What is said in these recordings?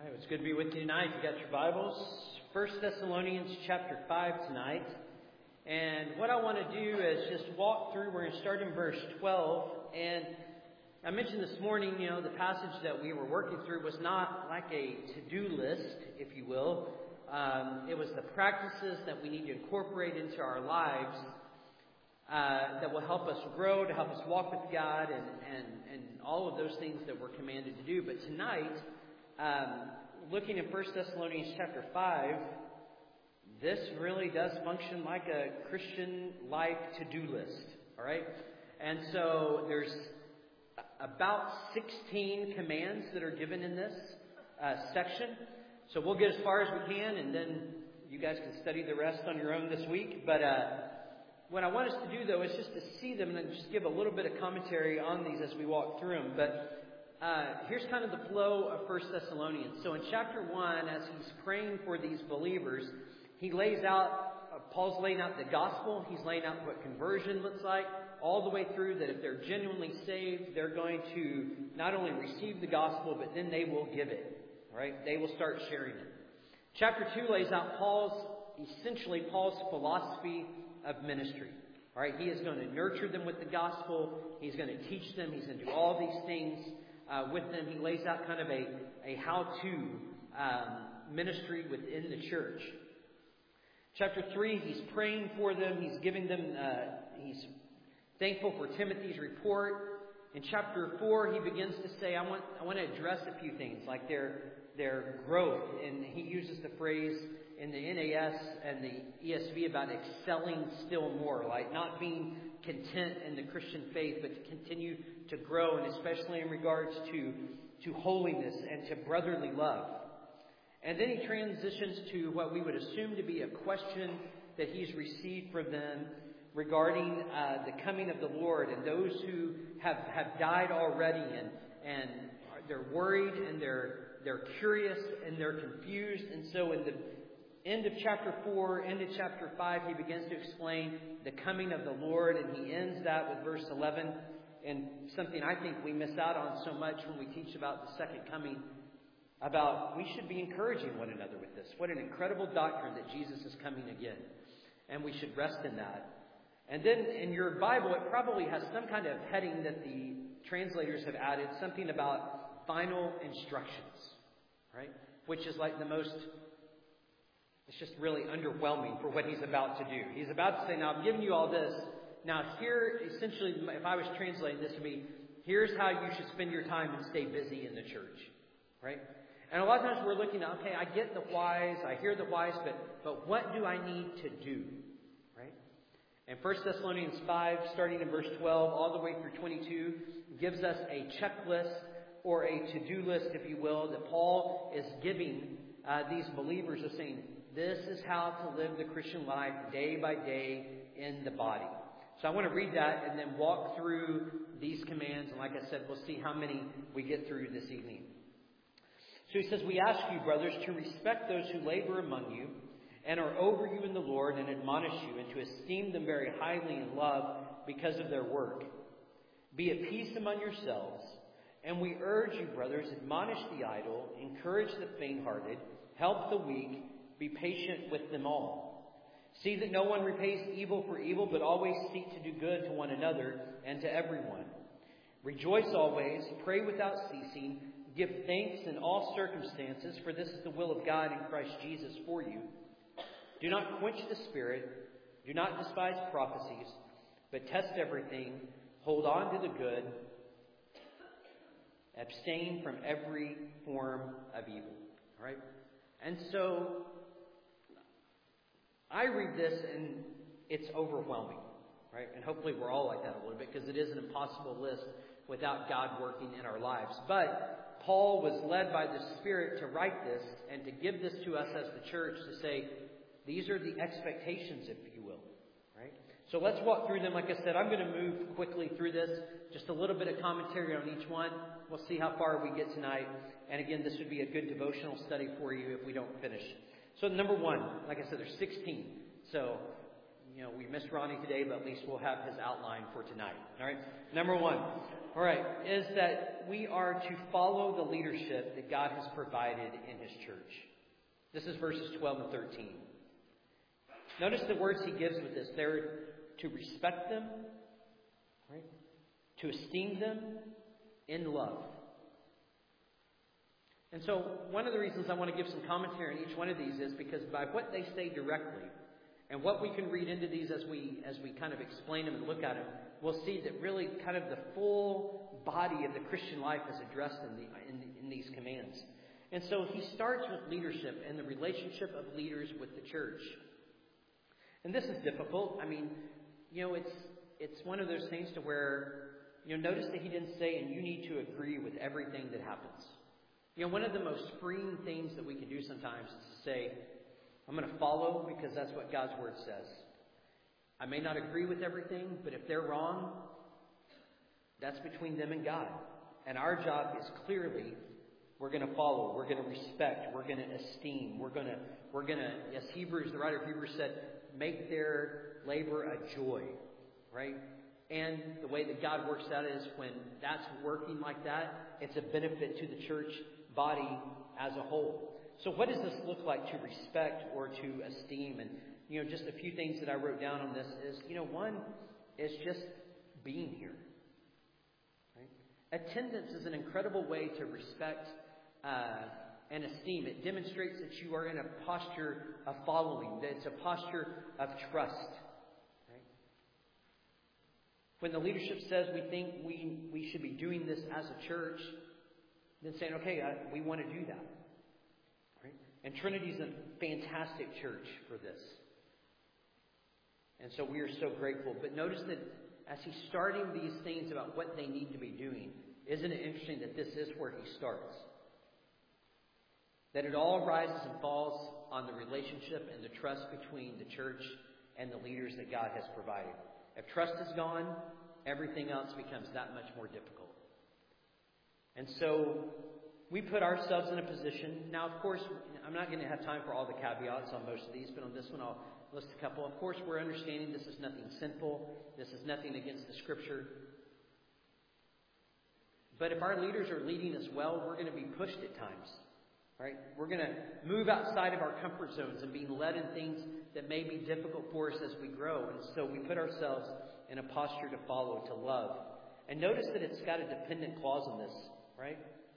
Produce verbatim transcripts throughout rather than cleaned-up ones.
All right, it's good to be with you tonight. You got your Bibles. First Thessalonians chapter five tonight. And what I want to do is just walk through. We're going to start in verse twelve. And I mentioned this morning, you know, the passage that we were working through was not like a to-do list, if you will. Um, it was the practices that we need to incorporate into our lives uh, that will help us grow, to help us walk with God, and, and, and all of those things that we're commanded to do. But tonight, um, looking in First Thessalonians chapter five, this really does function like a Christian life to-do list, all right? And so there's about sixteen commands that are given in this uh, section. So we'll get as far as we can, and then you guys can study the rest on your own this week. But uh, what I want us to do, though, is just to see them and then just give a little bit of commentary on these as we walk through them. But uh, here's kind of the flow of First Thessalonians. So in chapter one, as he's praying for these believers, he lays out, uh, Paul's laying out the gospel. He's laying out what conversion looks like, all the way through that if they're genuinely saved, they're going to not only receive the gospel, but then they will give it. All right? They will start sharing it. Chapter two lays out Paul's, essentially Paul's philosophy of ministry. All right? He is going to nurture them with the gospel. He's going to teach them. He's going to do all these things uh, with them. He lays out kind of a, a how-to um, ministry within the church. Chapter three, he's praying for them. He's giving them, uh, he's thankful for Timothy's report. In chapter four, he begins to say, I want I want to address a few things, like their their growth. And he uses the phrase in the N A S and the E S V about excelling still more, like not being content in the Christian faith, but to continue to grow, and especially in regards to, to holiness and to brotherly love. And then he transitions to what we would assume to be a question that he's received from them regarding uh, the coming of the Lord, and those who have, have died already, and, and they're worried, and they're they're curious, and they're confused. And so in the end of chapter four, end of chapter five, he begins to explain the coming of the Lord, and he ends that with verse eleven, and something I think we miss out on so much when we teach about the second coming, about we should be encouraging one another with this. What an incredible doctrine that Jesus is coming again, and we should rest in that. And then in your Bible, it probably has some kind of heading that the translators have added, something about final instructions, right? Which is like the most, it's just really underwhelming for what he's about to do. He's about to say, now I'm giving you all this. Now here, essentially, if I was translating this to be, here's how you should spend your time and stay busy in the church, right? And a lot of times we're looking at, okay, I get the whys, I hear the whys, but, but what do I need to do? And First Thessalonians five, starting in verse twelve, all the way through twenty-two, gives us a checklist or a to-do list, if you will, that Paul is giving uh, these believers of saying, this is how to live the Christian life day by day in the body. So I want to read that and then walk through these commands. And like I said, we'll see how many we get through this evening. So he says, we ask you, brothers, to respect those who labor among you and are over you in the Lord, and admonish you, and to esteem them very highly in love because of their work. Be at peace among yourselves, and we urge you, brothers, admonish the idle, encourage the faint-hearted, help the weak, be patient with them all. See that no one repays evil for evil, but always seek to do good to one another and to everyone. Rejoice always, pray without ceasing, give thanks in all circumstances, for this is the will of God in Christ Jesus for you. Do not quench the spirit. Do not despise prophecies, but test everything. Hold on to the good. Abstain from every form of evil. All right? And so I read this and it's overwhelming. Right? And hopefully we're all like that a little bit, because it is an impossible list without God working in our lives. But Paul was led by the Spirit to write this and to give this to us as the church to say, these are the expectations, if you will, right? So let's walk through them. Like I said, I'm going to move quickly through this. Just a little bit of commentary on each one. We'll see how far we get tonight. And again, this would be a good devotional study for you if we don't finish. So number one, like I said, there's sixteen. So you know, we missed Ronnie today, but at least we'll have his outline for tonight. All right. Number one, all right, is that we are to follow the leadership that God has provided in His church. This is verses twelve and thirteen. Notice the words he gives with this. They're to respect them, right? To esteem them in love. And so one of the reasons I want to give some commentary on each one of these is because by what they say directly and what we can read into these as we as we kind of explain them and look at them, we'll see that really kind of the full body of the Christian life is addressed in, the, in, in these commands. And so he starts with leadership and the relationship of leaders with the church. And this is difficult. I mean, you know, it's it's one of those things to where, you know, notice that he didn't say, and you need to agree with everything that happens. You know, one of the most freeing things that we can do sometimes is to say, I'm going to follow because that's what God's Word says. I may not agree with everything, but if they're wrong, that's between them and God. And our job is clearly, we're going to follow, we're going to respect, we're going to esteem, we're going to, we're going to, as Hebrews, the writer of Hebrews said, make their labor a joy, right? And the way that God works that is when that's working like that, it's a benefit to the church body as a whole. So what does this look like to respect or to esteem? And, you know, just a few things that I wrote down on this is, you know, one is just being here. Right? Attendance is an incredible way to respect uh, and esteem. It demonstrates that you are in a posture of following, that it's a posture of trust. Right? When the leadership says we think we, we should be doing this as a church, then saying, okay, I, we want to do that. Right? And Trinity is a fantastic church for this. And so we are so grateful. But notice that as he's starting these things about what they need to be doing, isn't it interesting that this is where he starts? That it all rises and falls on the relationship and the trust between the church and the leaders that God has provided. If trust is gone, everything else becomes that much more difficult. And so we put ourselves in a position. Now, of course, I'm not going to have time for all the caveats on most of these, but on this one I'll list a couple. Of course, we're understanding this is nothing sinful. This is nothing against the Scripture. But if our leaders are leading us well, we're going to be pushed at times. Right? We're going to move outside of our comfort zones and being led in things that may be difficult for us as we grow. And so we put ourselves in a posture to follow, to love. And notice that it's got a dependent clause on this. Right?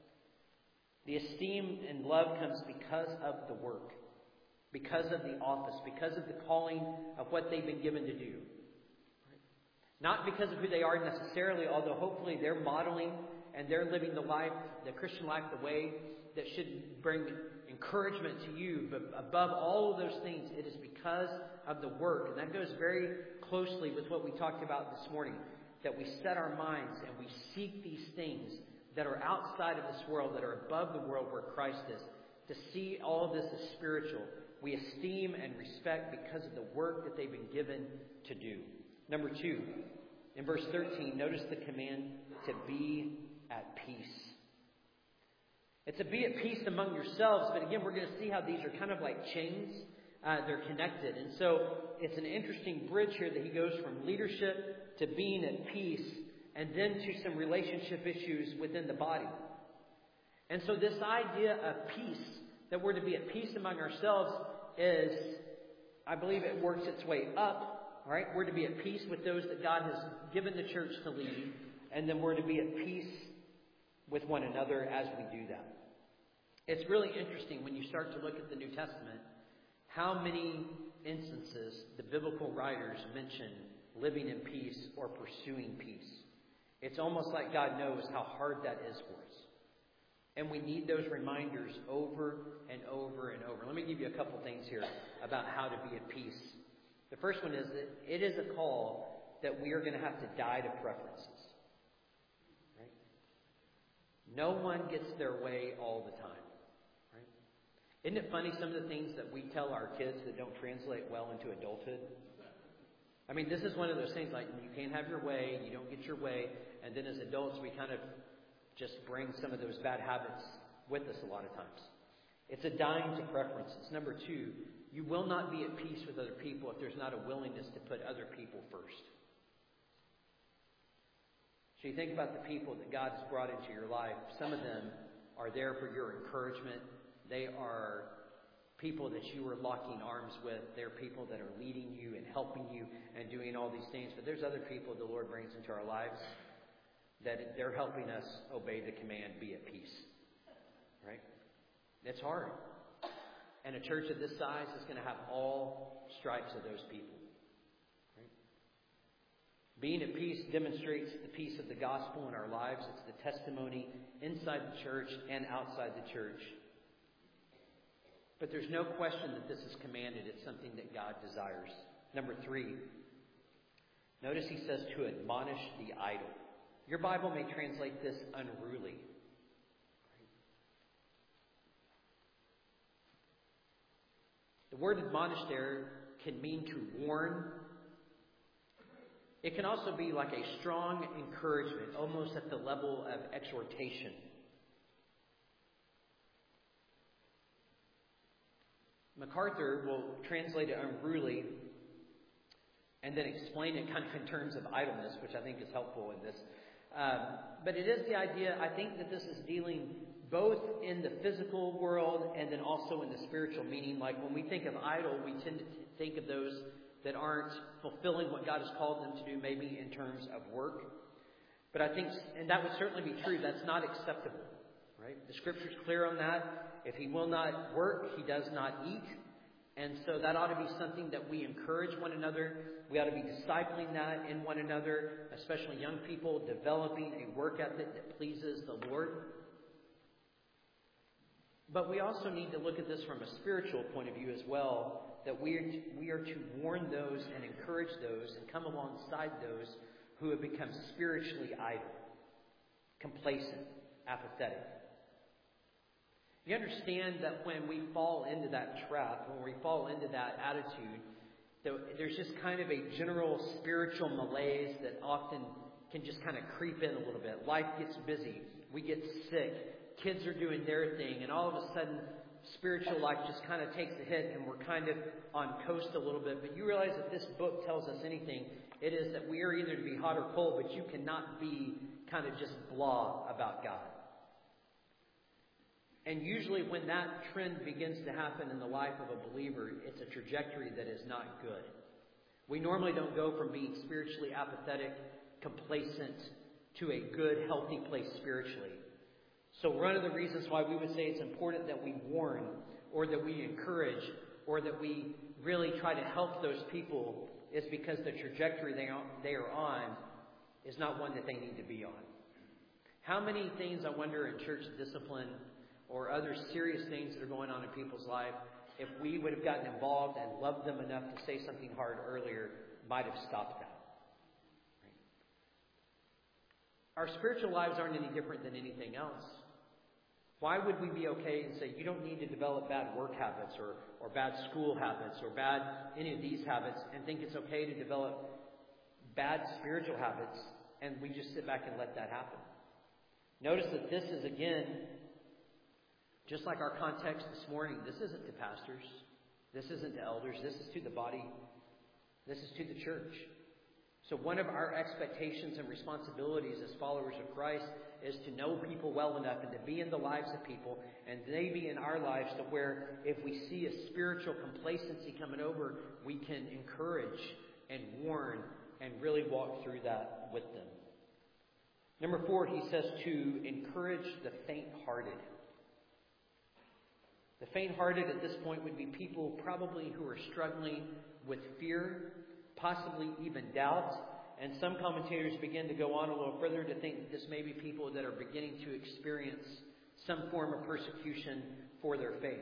The esteem and love comes because of the work, because of the office, because of the calling of what they've been given to do. Right? Not because of who they are necessarily, although hopefully they're modeling and they're living the life, the Christian life, the way that should bring encouragement to you. But above all of those things, it is because of the work. And that goes very closely with what we talked about this morning, that we set our minds and we seek these things that are outside of this world, that are above the world where Christ is. To see all of this as spiritual, we esteem and respect because of the work that they've been given to do. Number two, in verse thirteen, notice the command to be at peace. It's to be at peace among yourselves, but again, we're going to see how these are kind of like chains. Uh, they're connected. And so it's an interesting bridge here that he goes from leadership to being at peace, and then to some relationship issues within the body. And so this idea of peace, that we're to be at peace among ourselves, is, I believe it works its way up. All right? We're to be at peace with those that God has given the church to lead, and then we're to be at peace with one another as we do that. It's really interesting when you start to look at the New Testament, how many instances the biblical writers mention living in peace or pursuing peace. It's almost like God knows how hard that is for us. And we need those reminders over and over and over. Let me give you a couple things here about how to be at peace. The first one is that it is a call that we are going to have to die to preferences. Right? No one gets their way all the time. Right? Isn't it funny some of the things that we tell our kids that don't translate well into adulthood? I mean, this is one of those things like you can't have your way, you don't get your way, and then as adults we kind of just bring some of those bad habits with us a lot of times. It's a dying to preferences. Number two, You will not be at peace with other people if there's not a willingness to put other people first. So you think about the people that God has brought into your life. Some of them are there for your encouragement. They are people that you are locking arms with. They're people that are leading you and helping you and doing all these things. But there's other people the Lord brings into our lives that they're helping us obey the command, be at peace. Right? It's hard. And a church of this size is going to have all stripes of those people. Right? Being at peace demonstrates the peace of the gospel in our lives. It's the testimony inside the church and outside the church. But there's no question that this is commanded. It's something that God desires. Number three, notice he says to admonish the idle. Your Bible may translate this unruly. The word admonish there can mean to warn. It can also be like a strong encouragement, almost at the level of exhortation. MacArthur will translate it unruly and then explain it kind of in terms of idleness, which I think is helpful in this. Um, but it is the idea, I think that this is dealing both in the physical world and then also in the spiritual meaning. Like when we think of idle, we tend to think of those that aren't fulfilling what God has called them to do, maybe in terms of work. But I think, and that would certainly be true, that's not acceptable. Right? The Scripture's clear on that. If he will not work, he does not eat. And so that ought to be something that we encourage one another. We ought to be discipling that in one another, especially young people, developing a work ethic that pleases the Lord. But we also need to look at this from a spiritual point of view as well, that we are to, we are to warn those and encourage those and come alongside those who have become spiritually idle, complacent, apathetic. You understand that when we fall into that trap, when we fall into that attitude, that there's just kind of a general spiritual malaise that often can just kind of creep in a little bit. Life gets busy. We get sick. Kids are doing their thing. And all of a sudden, spiritual life just kind of takes a hit and we're kind of on coast a little bit. But you realize that this book tells us anything, it is that we are either to be hot or cold, but you cannot be kind of just blah about God. And usually when that trend begins to happen in the life of a believer, it's a trajectory that is not good. We normally don't go from being spiritually apathetic, complacent, to a good, healthy place spiritually. So one of the reasons why we would say it's important that we warn, or that we encourage, or that we really try to help those people is because the trajectory they are, they are on is not one that they need to be on. How many things, I wonder, in church discipline or other serious things that are going on in people's life, if we would have gotten involved and loved them enough to say something hard earlier, might have stopped that. Right? Our spiritual lives aren't any different than anything else. Why would we be okay and say, you don't need to develop bad work habits or, or bad school habits or bad any of these habits, and think it's okay to develop bad spiritual habits, and we just sit back and let that happen? Notice that this is, again, just like our context this morning, this isn't to pastors. This isn't to elders. This is to the body. This is to the church. So one of our expectations and responsibilities as followers of Christ is to know people well enough and to be in the lives of people, and they be in our lives, to where if we see a spiritual complacency coming over, we can encourage and warn and really walk through that with them. Number four, he says to encourage the faint-hearted. The faint-hearted at this point would be people probably who are struggling with fear, possibly even doubt. And some commentators begin to go on a little further to think that this may be people that are beginning to experience some form of persecution for their faith.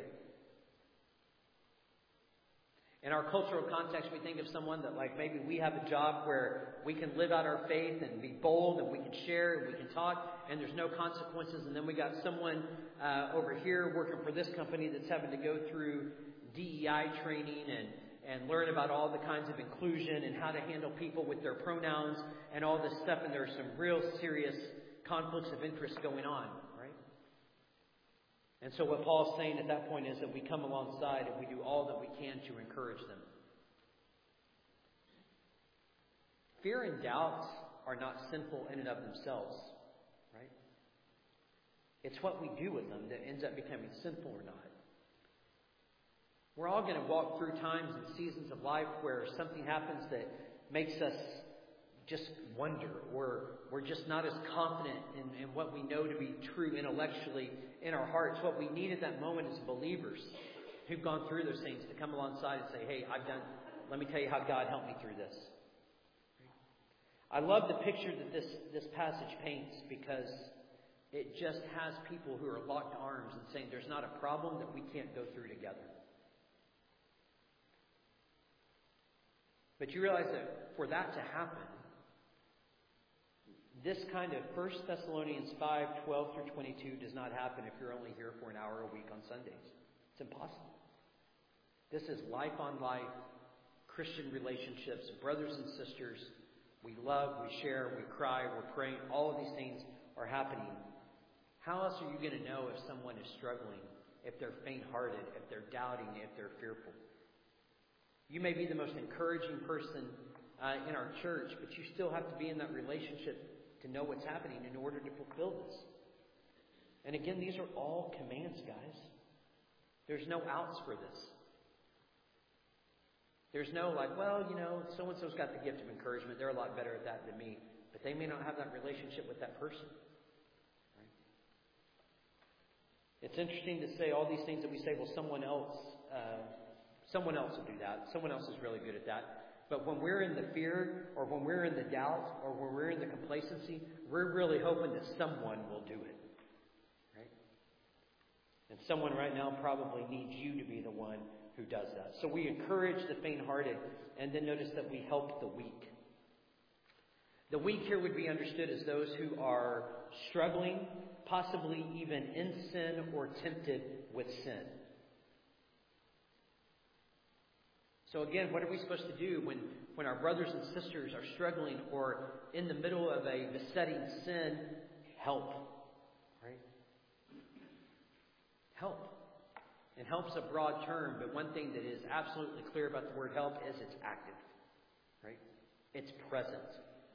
In our cultural context, we think of someone that, like, maybe we have a job where we can live out our faith and be bold and we can share and we can talk and there's no consequences. And then we got someone uh, over here working for this company that's having to go through D E I training and, and learn about all the kinds of inclusion and how to handle people with their pronouns and all this stuff. And there's some real serious conflicts of interest going on, right? And so what Paul's saying at that point is that we come alongside and we do all that we can to encourage them. Fear and doubt are not sinful in and of themselves, right? It's what we do with them that ends up becoming sinful or not. We're all going to walk through times and seasons of life where something happens that makes us just wonder, or we're just not as confident in, in what we know to be true intellectually in our hearts. What we need at that moment is believers who've gone through those things to come alongside and say, hey, I've done, let me tell you how God helped me through this. I love the picture that this, this passage paints because it just has people who are locked arms and saying there's not a problem that we can't go through together. But you realize that for that to happen, this kind of First Thessalonians five, twelve through twenty-two does not happen if you're only here for an hour a week on Sundays. It's impossible. This is life on life, Christian relationships, brothers and sisters. We love, we share, we cry, we're praying. All of these things are happening. How else are you going to know if someone is struggling, if they're faint-hearted, if they're doubting, if they're fearful? You may be the most encouraging person uh, in our church, but you still have to be in that relationship to know what's happening in order to fulfill this. And again, these are all commands, guys. There's no outs for this. There's no like, well, you know, so-and-so's got the gift of encouragement. They're a lot better at that than me. But they may not have that relationship with that person. Right? It's interesting to say all these things that we say, well, someone else, uh, someone else will do that. Someone else is really good at that. But when we're in the fear, or when we're in the doubt, or when we're in the complacency, we're really hoping that someone will do it. Right? And someone right now probably needs you to be the one who does that. So we encourage the faint-hearted, and then notice that we help the weak. The weak here would be understood as those who are struggling, possibly even in sin or tempted with sin. So again, what are we supposed to do when, when our brothers and sisters are struggling or in the middle of a besetting sin? Help. Right? Help. And help's a broad term, but one thing that is absolutely clear about the word help is it's active. Right? It's present.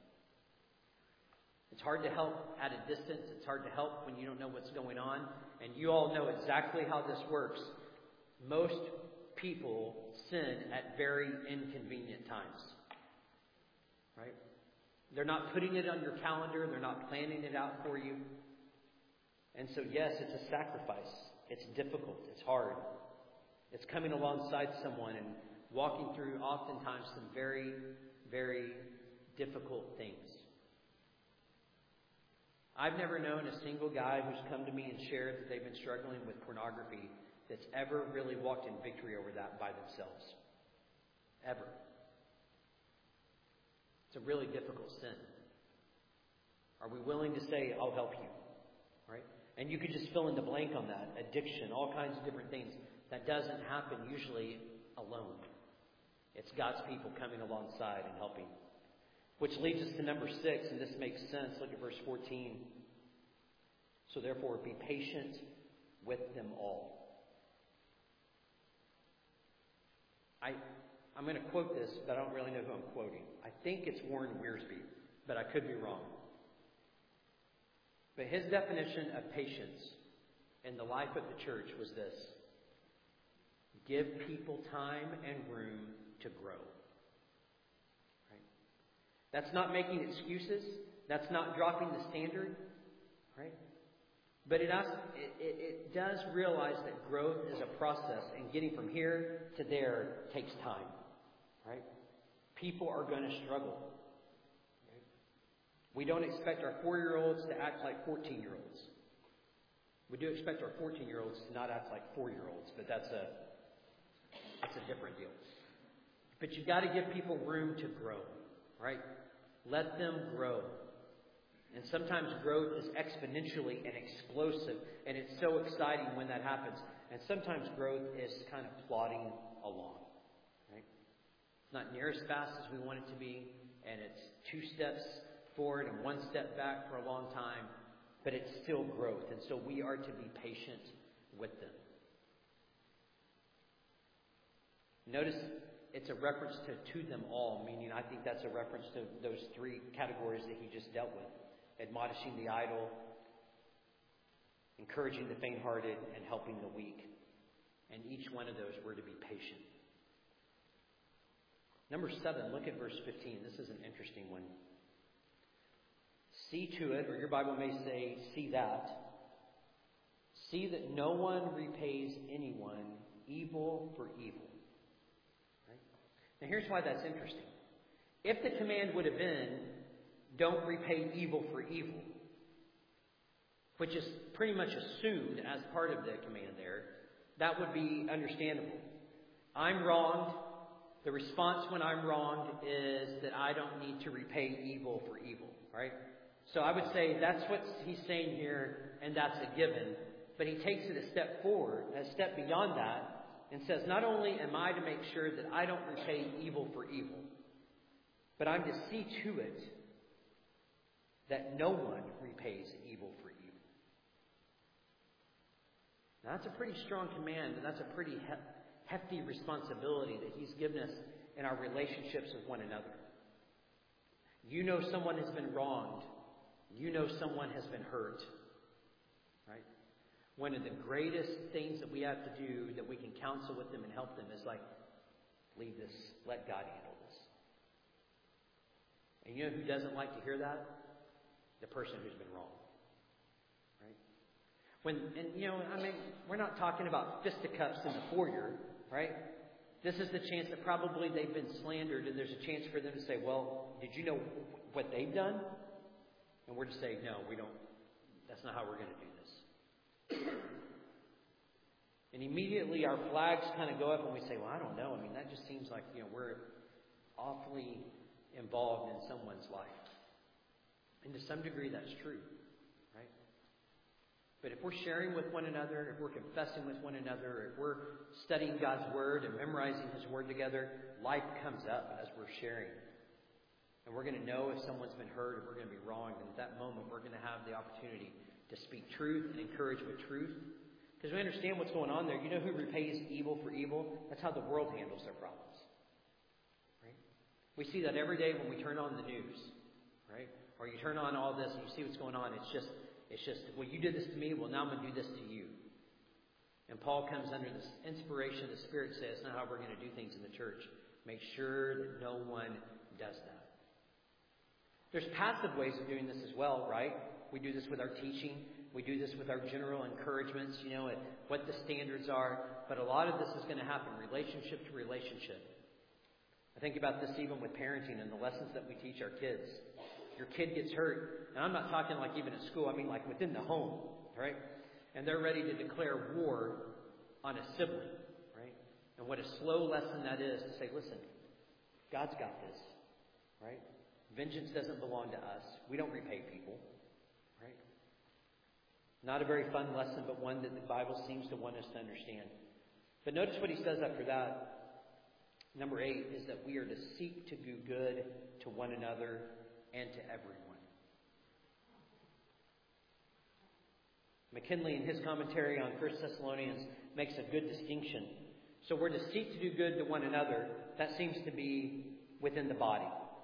It's hard to help at a distance. It's hard to help when you don't know what's going on. And you all know exactly how this works. Most people sin at very inconvenient times. Right? They're not putting it on your calendar. They're not planning it out for you. And so, yes, it's a sacrifice. It's difficult. It's hard. It's coming alongside someone and walking through oftentimes some very, very difficult things. I've never known a single guy who's come to me and shared that they've been struggling with pornography that's ever really walked in victory over that by themselves. Ever. It's a really difficult sin. Are we willing to say, I'll help you? Right? And you could just fill in the blank on that. Addiction, all kinds of different things. That doesn't happen usually alone. It's God's people coming alongside and helping. Which leads us to number six, and this makes sense. Look at verse fourteen. So therefore, be patient with them all. I, I'm going to quote this, but I don't really know who I'm quoting. I think it's Warren Wiersbe, but I could be wrong. But his definition of patience in the life of the church was this: give people time and room to grow. Right? That's not making excuses. That's not dropping the standard. Right? But it, has, it, it, it does realize that growth is a process, and getting from here to there takes time. Right? People are going to struggle. We don't expect our four-year-olds to act like fourteen-year-olds. We do expect our fourteen-year-olds to not act like four-year-olds, but that's a that's a different deal. But you've got to give people room to grow, right? Let them grow. And sometimes growth is exponentially and explosive, and it's so exciting when that happens. And sometimes growth is kind of plodding along, right? It's not near as fast as we want it to be, and it's two steps forward and one step back for a long time, but it's still growth. And so we are to be patient with them. Notice it's a reference to to them all, meaning I think that's a reference to those three categories that he just dealt with. Admonishing the idle, encouraging the faint-hearted, and helping the weak. And each one of those were to be patient. Number seven, look at verse fifteen. This is an interesting one. See to it, or your Bible may say, see that. See that no one repays anyone evil for evil. Right? Now here's why that's interesting. If the command would have been, don't repay evil for evil, which is pretty much assumed as part of the command there, that would be understandable. I'm wronged. The response when I'm wronged is that I don't need to repay evil for evil, right? So I would say that's what he's saying here, and that's a given. But he takes it a step forward, a step beyond that, and says, not only am I to make sure that I don't repay evil for evil, but I'm to see to it that no one repays evil for evil. Now, that's a pretty strong command, and that's a pretty he- hefty responsibility that he's given us in our relationships with one another. You know someone has been wronged. You know someone has been hurt. Right? One of the greatest things that we have to do, that we can counsel with them and help them, is like, leave this, let God handle this. And you know who doesn't like to hear that? The person who's been wrong. Right? When, and you know, I mean, we're not talking about fisticuffs in the foyer, right? This is the chance that probably they've been slandered, and there's a chance for them to say, well, did you know what they've done? And we're to say, no, we don't. That's not how we're going to do this. And immediately our flags kind of go up and we say, well, I don't know. I mean, that just seems like, you know, we're awfully involved in someone's life. And to some degree, that's true, right? But if we're sharing with one another, if we're confessing with one another, if we're studying God's Word and memorizing His Word together, life comes up as we're sharing. And we're going to know if someone's been hurt, if we're going to be wronged. And at that moment, we're going to have the opportunity to speak truth and encourage with truth. Because we understand what's going on there. You know who repays evil for evil? That's how the world handles their problems. Right? We see that every day when we turn on the news. Right? Or you turn on all this and you see what's going on. It's just, it's just, well, you did this to me. Well, now I'm going to do this to you. And Paul comes under this inspiration. The Spirit says, that's not how we're going to do things in the church. Make sure that no one does that. There's passive ways of doing this as well, right? We do this with our teaching. We do this with our general encouragements, you know, at what the standards are. But a lot of this is going to happen relationship to relationship. I think about this even with parenting and the lessons that we teach our kids. Your kid gets hurt, and I'm not talking like even at school. I mean like within the home, right? And they're ready to declare war on a sibling, right? And what a slow lesson that is to say, listen, God's got this, right? Vengeance doesn't belong to us. We don't repay people. Right? Not a very fun lesson, but one that the Bible seems to want us to understand. But notice what he says after that. Number eight is that we are to seek to do good to one another and to everyone. McKinley, in his commentary on First Thessalonians, makes a good distinction. So we're to seek to do good to one another. That seems to be within the body.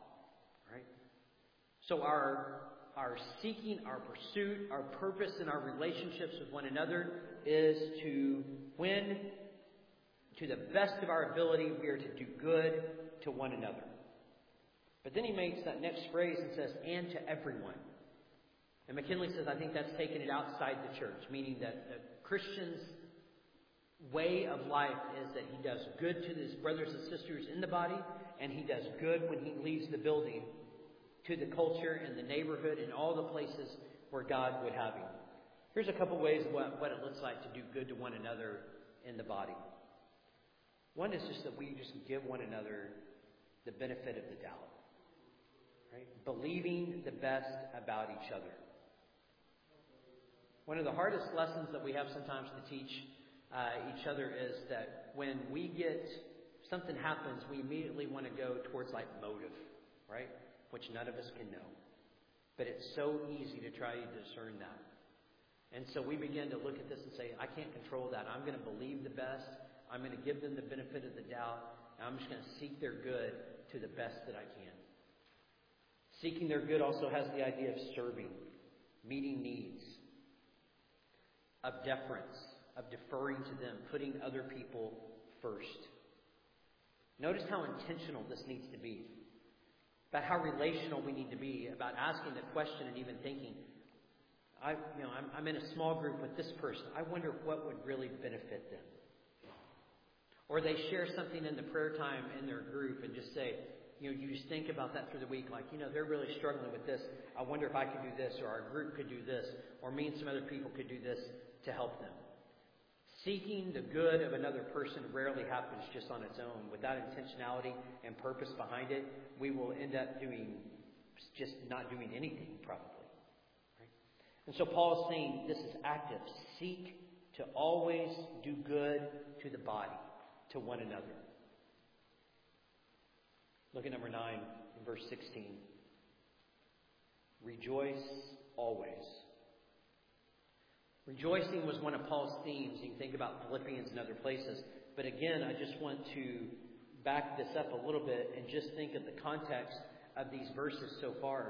So our, our seeking, our pursuit, our purpose in our relationships with one another is to win, to the best of our ability, we are to do good to one another. But then he makes that next phrase and says, and to everyone. And McKinley says, I think that's taking it outside the church, meaning that the Christian's way of life is that he does good to his brothers and sisters in the body, and he does good when he leaves the building to the culture and the neighborhood and all the places where God would have him. Here's a couple ways of what, what it looks like to do good to one another in the body. One is just that we just give one another the benefit of the doubt. Right? Believing the best about each other. One of the hardest lessons that we have sometimes to teach uh, each other is that when we get, something happens, we immediately want to go towards like motive. Right? Which none of us can know. But it's so easy to try to discern that. And so we begin to look at this and say, I can't control that. I'm going to believe the best. I'm going to give them the benefit of the doubt. And I'm just going to seek their good to the best that I can. Seeking their good also has the idea of serving, meeting needs, of deference, of deferring to them, putting other people first. Notice how intentional this needs to be, about how relational we need to be, about asking the question and even thinking, I, you know, I'm, I'm in a small group with this person. I wonder what would really benefit them. Or they share something in the prayer time in their group and just say, you know, you just think about that through the week, like, you know, they're really struggling with this. I wonder if I could do this, or our group could do this, or me and some other people could do this to help them. Seeking the good of another person rarely happens just on its own. Without intentionality and purpose behind it, we will end up doing, just not doing anything, probably. Right? And so Paul is saying this is active. Seek to always do good to the body, to one another. Look at number nine in verse sixteen. Rejoice always. Rejoicing was one of Paul's themes. You can think about Philippians and other places. But again, I just want to back this up a little bit and just think of the context of these verses so far.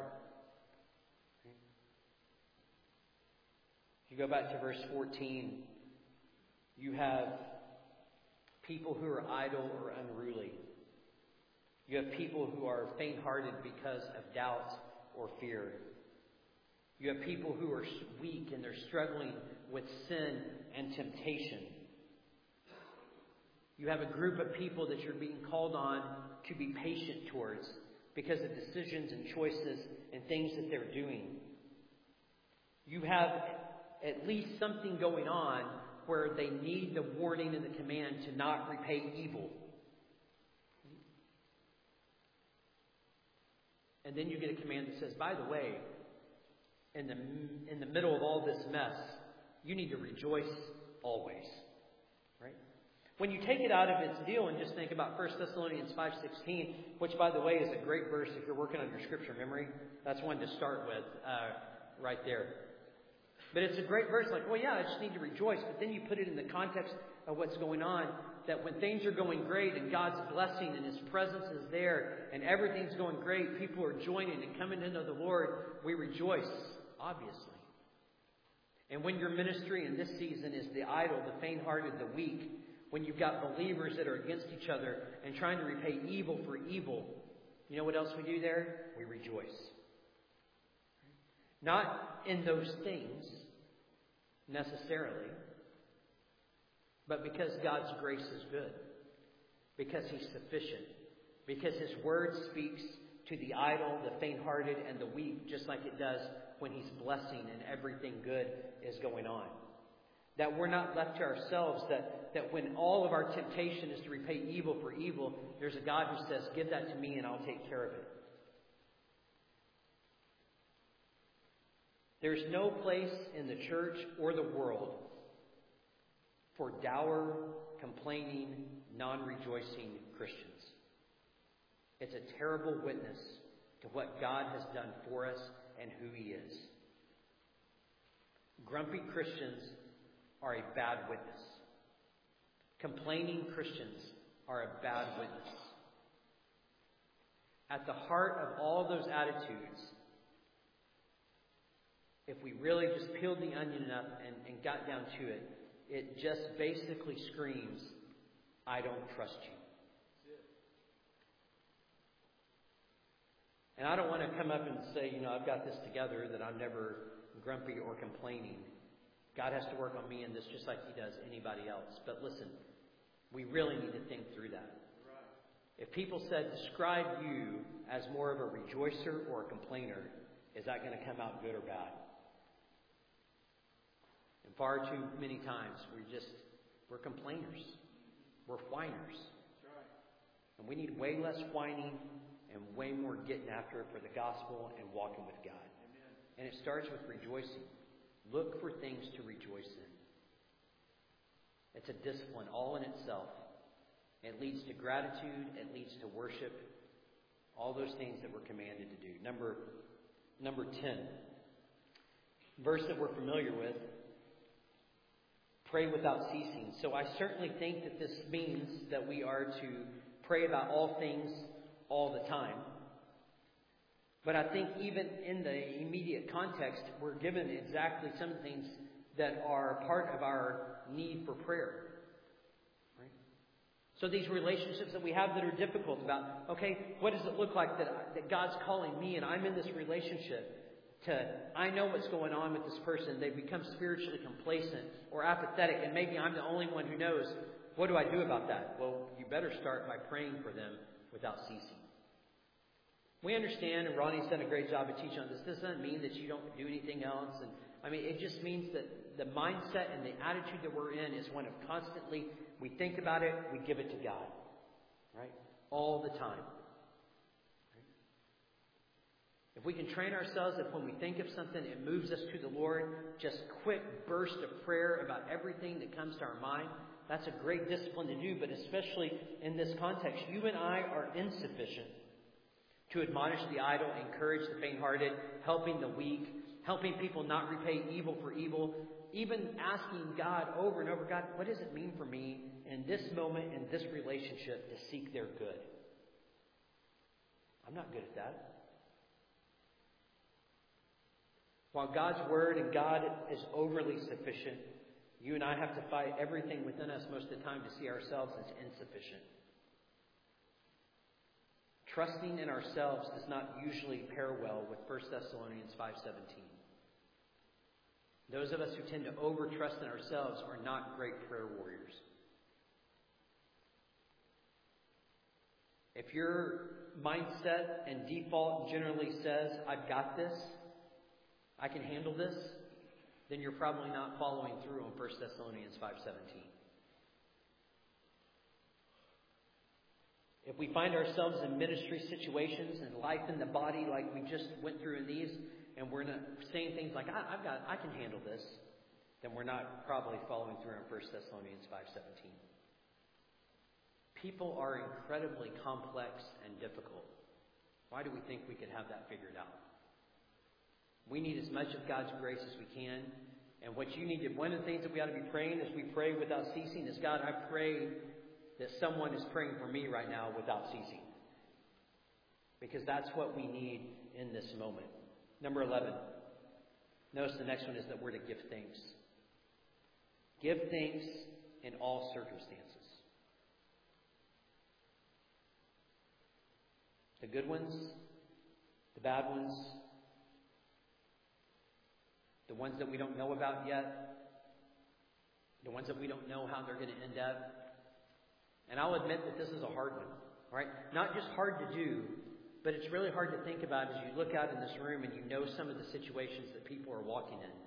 If you go back to verse fourteen, you have people who are idle or unruly. You have people who are faint-hearted because of doubt or fear. You have people who are weak and they're struggling with sin and temptation. You have a group of people that you're being called on to be patient towards because of decisions and choices and things that they're doing. You have at least something going on where they need the warning and the command to not repay evil. And then you get a command that says, by the way, in the in the middle of all this mess, you need to rejoice always. Right? When you take it out of its deal and just think about First Thessalonians five sixteen, which, by the way, is a great verse if you're working on your scripture memory. That's one to start with uh, right there. But it's a great verse, like, well, yeah, I just need to rejoice. But then you put it in the context of what's going on, that when things are going great and God's blessing and His presence is there and everything's going great, people are joining and coming into the Lord, we rejoice, obviously. And when your ministry in this season is the idle, the faint-hearted, the weak, when you've got believers that are against each other and trying to repay evil for evil, you know what else we do there? We rejoice. Not in those things, necessarily, but because God's grace is good, because He's sufficient, because His Word speaks to the idle, the faint-hearted, and the weak, just like it does when He's blessing and everything good is going on. That we're not left to ourselves, that, that when all of our temptation is to repay evil for evil, there's a God who says, give that to me and I'll take care of it. There's no place in the church or the world for dour, complaining, non-rejoicing Christians. It's a terrible witness to what God has done for us and who He is. Grumpy Christians are a bad witness. Complaining Christians are a bad witness. At the heart of all those attitudes, if we really just peeled the onion up and, and got down to it, it just basically screams, I don't trust you. And I don't want to come up and say, you know, I've got this together, that I'm never grumpy or complaining. God has to work on me in this just like He does anybody else. But listen, we really need to think through that. If people said, describe you as more of a rejoicer or a complainer, is that going to come out good or bad? And far too many times, we just, we're complainers. We're whiners. And we need way less whining and way more getting after it for the gospel and walking with God. Amen. And it starts with rejoicing. Look for things to rejoice in. It's a discipline all in itself. It leads to gratitude. It leads to worship. All those things that we're commanded to do. Number, number ten. Verse that we're familiar with. pray without ceasing. So I certainly think that this means that we are to pray about all things all the time. But I think even in the immediate context, we're given exactly some things that are part of our need for prayer. Right? So these relationships that we have that are difficult about, okay, what does it look like that, that God's calling me and I'm in this relationship to, I know what's going on with this person. They've become spiritually complacent or apathetic, and maybe I'm the only one who knows. What do I do about that? Well, you better start by praying for them without ceasing. We understand, and Ronnie's done a great job of teaching on this. This doesn't mean that you don't do anything else. And I mean, it just means that the mindset and the attitude that we're in is one of constantly, we think about it, we give it to God. Right? All the time. Right? If we can train ourselves that when we think of something, it moves us to the Lord, just quick burst of prayer about everything that comes to our mind, that's a great discipline to do. But especially in this context, you and I are insufficient to admonish the idle, encourage the faint-hearted, helping the weak, helping people not repay evil for evil, even asking God over and over, God, what does it mean for me in this moment, in this relationship, to seek their good? I'm not good at that. While God's Word and God is overly sufficient, you and I have to fight everything within us most of the time to see ourselves as insufficient. Trusting in ourselves does not usually pair well with First Thessalonians five seventeen. Those of us who tend to over-trust in ourselves are not great prayer warriors. If your mindset and default generally says, I've got this, I can handle this, then you're probably not following through on First Thessalonians five seventeen. If we find ourselves in ministry situations and life in the body like we just went through in these, and we're not saying things like, I, I've got, I can handle this, then we're not probably following through on First Thessalonians five seventeen. People are incredibly complex and difficult. Why do we think we could have that figured out? We need as much of God's grace as we can. And what you need to, one of the things that we ought to be praying as we pray without ceasing is, God, I pray that someone is praying for me right now without ceasing. Because that's what we need in this moment. Number eleven. Notice the next one is that we're to give thanks. Give thanks in all circumstances. The good ones, the bad ones, the ones that we don't know about yet, the ones that we don't know how they're going to end up. And I'll admit that this is a hard one, right? Not just hard to do, but it's really hard to think about as you look out in this room and you know some of the situations that people are walking in.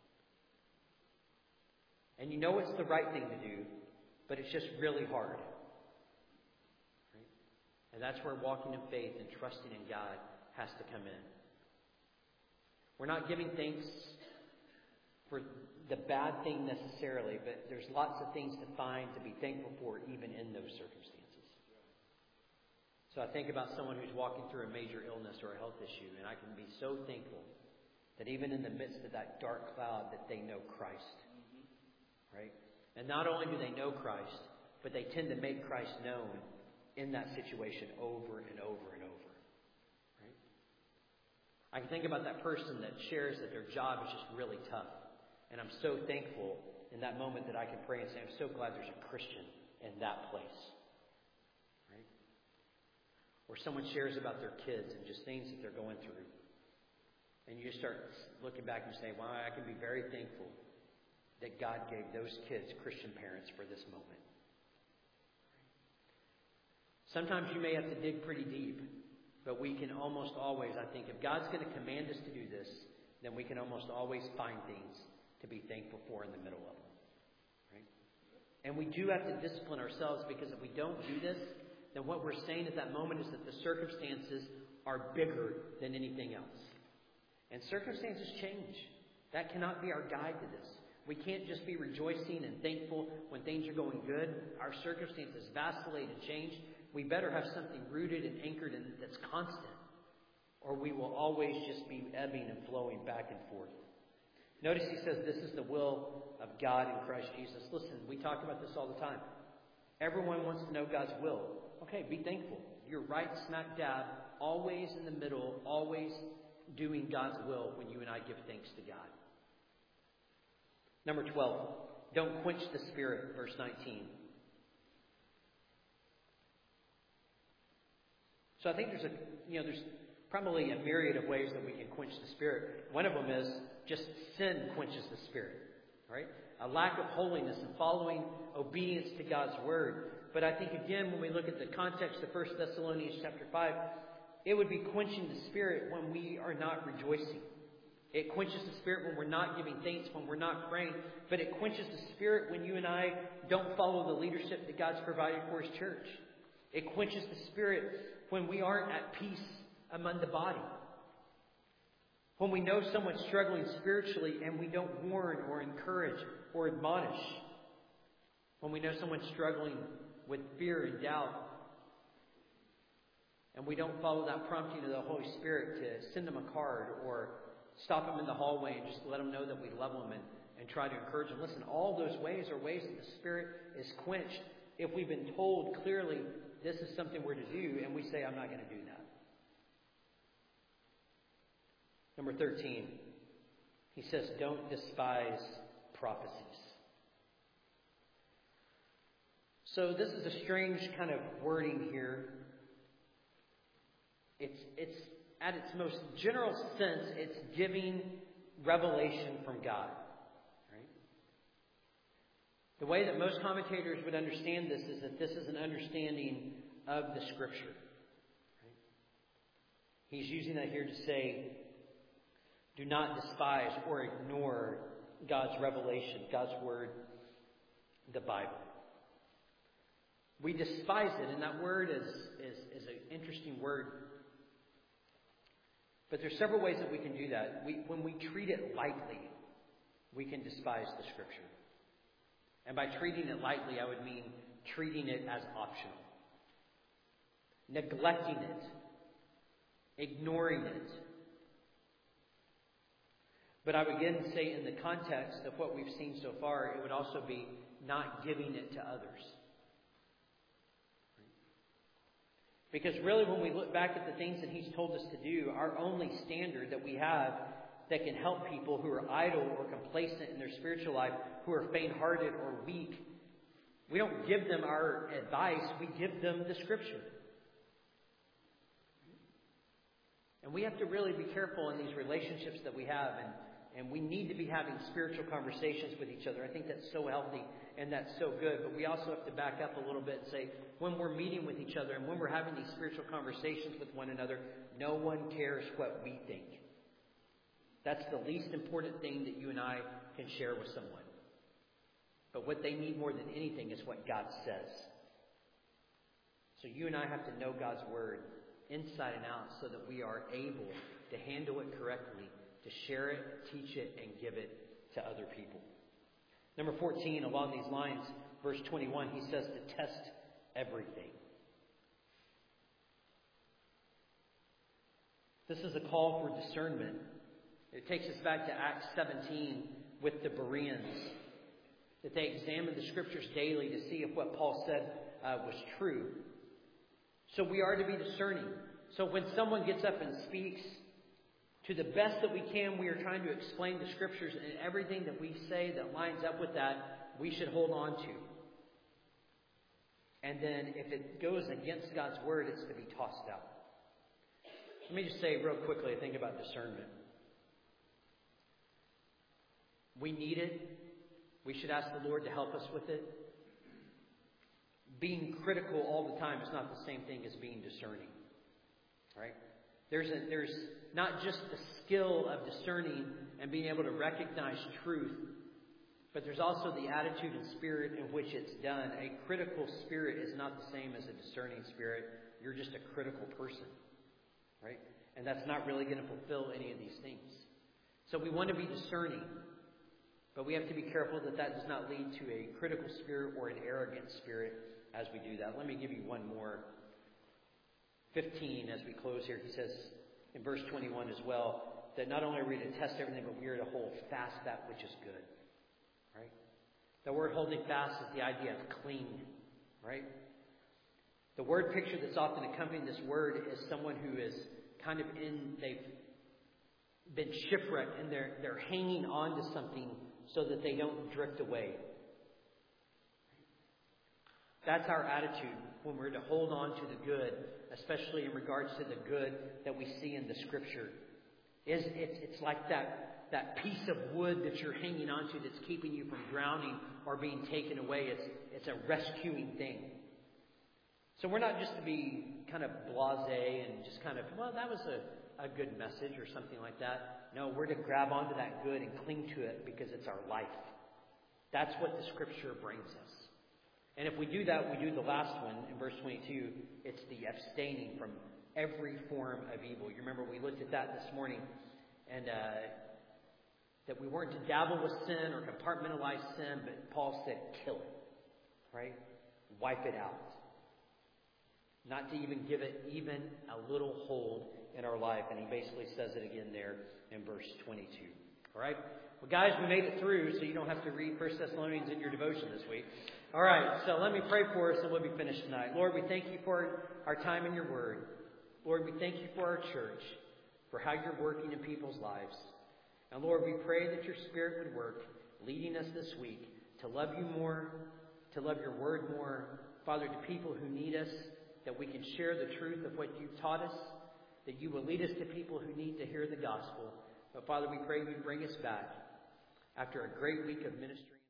And you know it's the right thing to do, but it's just really hard. Right? And that's where walking in faith and trusting in God has to come in. We're not giving thanks for the bad thing necessarily, but there's lots of things to find to be thankful for even in those circumstances. So I think about someone who's walking through a major illness or a health issue, and I can be so thankful that even in the midst of that dark cloud that they know Christ. Right? And not only do they know Christ, but they tend to make Christ known in that situation over and over and over. Right? I can think about that person that shares that their job is just really tough. And I'm so thankful in that moment that I can pray and say, I'm so glad there's a Christian in that place. Right? Or someone shares about their kids and just things that they're going through. And you just start looking back and say, wow, I can be very thankful that God gave those kids Christian parents for this moment. Sometimes you may have to dig pretty deep, but we can almost always, I think, if God's going to command us to do this, then we can almost always find things to be thankful for in the middle of them. Right? And we do have to discipline ourselves, because if we don't do this, then what we're saying at that moment is that the circumstances are bigger than anything else. And circumstances change. That cannot be our guide to this. We can't just be rejoicing and thankful when things are going good. Our circumstances vacillate and change. We better have something rooted and anchored in that's constant, or we will always just be ebbing and flowing back and forth. Notice he says this is the will of God in Christ Jesus. Listen, we talk about this all the time. Everyone wants to know God's will. Okay, be thankful. You're right smack dab, always in the middle, always doing God's will when you and I give thanks to God. Number twelve, don't quench the Spirit, verse nineteen. So I think there's a, you know, there's probably a myriad of ways that we can quench the Spirit. One of them is just sin quenches the Spirit, right? A lack of holiness and following obedience to God's Word. But I think, again, when we look at the context of First Thessalonians chapter five, it would be quenching the Spirit when we are not rejoicing. It quenches the Spirit when we're not giving thanks, when we're not praying. But it quenches the Spirit when you and I don't follow the leadership that God's provided for His church. It quenches the Spirit when we aren't at peace among the body. When we know someone's struggling spiritually and we don't warn or encourage or admonish. When we know someone's struggling with fear and doubt and we don't follow that prompting of the Holy Spirit to send them a card or stop them in the hallway and just let them know that we love them and, and try to encourage them. Listen, all those ways are ways that the Spirit is quenched if we've been told clearly this is something we're to do and we say, I'm not going to do that. Number thirteen, he says, don't despise prophecies. So this is a strange kind of wording here. It's, it's at its most general sense, it's giving revelation from God. Right? The way that most commentators would understand this is that this is an understanding of the Scripture. Right? He's using that here to say, do not despise or ignore God's revelation, God's Word, the Bible. We despise it, and that word is, is, is an interesting word. But there's several ways that we can do that. We, when we treat it lightly, we can despise the Scripture. And by treating it lightly, I would mean treating it as optional. Neglecting it. Ignoring it. But I would again say in the context of what we've seen so far, it would also be not giving it to others. Because really when we look back at the things that He's told us to do, our only standard that we have that can help people who are idle or complacent in their spiritual life, who are faint-hearted or weak, we don't give them our advice, we give them the Scripture. And we have to really be careful in these relationships that we have, and, and we need to be having spiritual conversations with each other. I think that's so healthy and that's so good, but we also have to back up a little bit and say, when we're meeting with each other and when we're having these spiritual conversations with one another, no one cares what we think. That's the least important thing that you and I can share with someone. But what they need more than anything is what God says. So you and I have to know God's Word inside and out so that we are able to handle it correctly, to share it, teach it, and give it to other people. Number fourteen, along these lines, verse twenty-one, he says to test everything. This is a call for discernment. It takes us back to Acts seventeen with the Bereans, that they examined the Scriptures daily to see if what Paul said uh, was true. So we are to be discerning. So when someone gets up and speaks, to the best that we can, we are trying to explain the Scriptures, and everything that we say that lines up with that, we should hold on to. And then if it goes against God's Word, it's to be tossed out. Let me just say real quickly, I think about discernment. We need it. We should ask the Lord to help us with it. Being critical all the time is not the same thing as being discerning. Right? There's a, there's not just the skill of discerning and being able to recognize truth, but there's also the attitude and spirit in which it's done. A critical spirit is not the same as a discerning spirit. You're just a critical person. Right? And that's not really going to fulfill any of these things. So we want to be discerning, but we have to be careful that that does not lead to a critical spirit or an arrogant spirit as we do that. Let me give you one more. fifteen, as we close here, he says in verse twenty-one as well, that not only are we to test everything, but we are to hold fast that which is good. Right? The word holding fast is the idea of cling. Right? The word picture that's often accompanying this word is someone who is kind of in, they've been shipwrecked and they're, they're hanging on to something so that they don't drift away. That's our attitude when we're to hold on to the good, especially in regards to the good that we see in the Scripture. Is it, it's like that, that piece of wood that you're hanging on to that's keeping you from drowning or being taken away. It's, it's a rescuing thing. So we're not just to be kind of blasé and just kind of, well, that was a, a good message or something like that. No, we're to grab onto that good and cling to it because it's our life. That's what the Scripture brings us. And if we do that, we do the last one in verse twenty-two. It's the abstaining from every form of evil. You remember we looked at that this morning, and uh, that we weren't to dabble with sin or compartmentalize sin, but Paul said, kill it, right? Wipe it out. Not to even give it even a little hold in our life. And he basically says it again there in verse twenty-two. All right? Well, guys, we made it through, so you don't have to read First Thessalonians in your devotion this week. All right, so let me pray for us and we'll be finished tonight. Lord, we thank you for our time in your word. Lord, we thank you for our church, for how you're working in people's lives. And Lord, we pray that your Spirit would work, leading us this week to love you more, to love your word more. Father, to people who need us, that we can share the truth of what you've taught us, that you will lead us to people who need to hear the gospel. But Father, we pray you bring us back after a great week of ministry.